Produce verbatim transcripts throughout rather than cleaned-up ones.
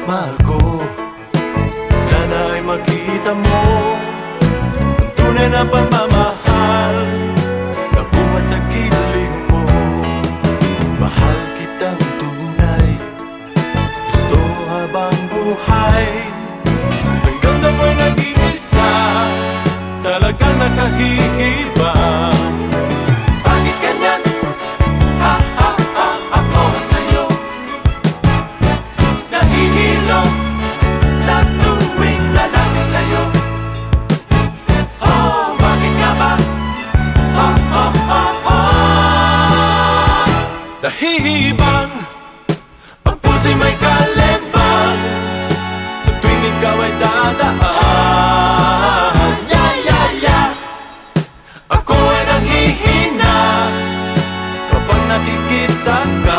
mahal ko, sana ay makita mo ang tunay na pagmamahal na buwan sa kilig mo. Mahal kitang tunay, gusto habang buhay, hanggang sa mo'y nag-iisa, talagang nakahihibang. Bakit ganyan? Ha ha ha, ako sa'yo nahihilo sa tuwing lalapit sa'yo. Oh, bakit nga ba? Ha ha ha ha, nahihibang ang puso'y may kalembang sa tuwing ikaw ay dadaan. Yeah, yeah, yeah. Ako ay nanghihina kapag nakikita ka.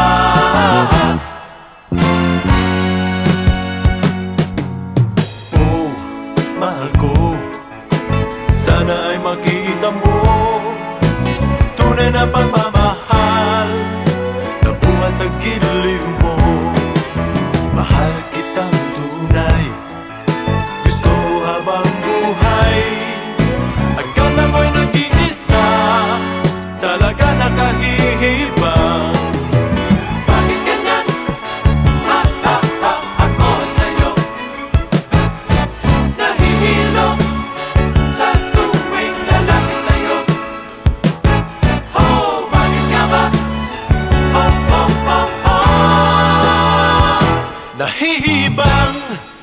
Oh, mahal ko, sana ay makita mo tunay na pagmamahal na buwan sa kilig mo. Mahal kitang tunay, gusto habang buhay, hanggang na mo'y nag-iisa, talaga nakahihibang. Bakit ganyan? Ha ha ha, ako sa'yo nahihilo sa tuwing lalapit sa'yo. Oh, bakit nga ba? Oh, oh, oh, oh, nahihibang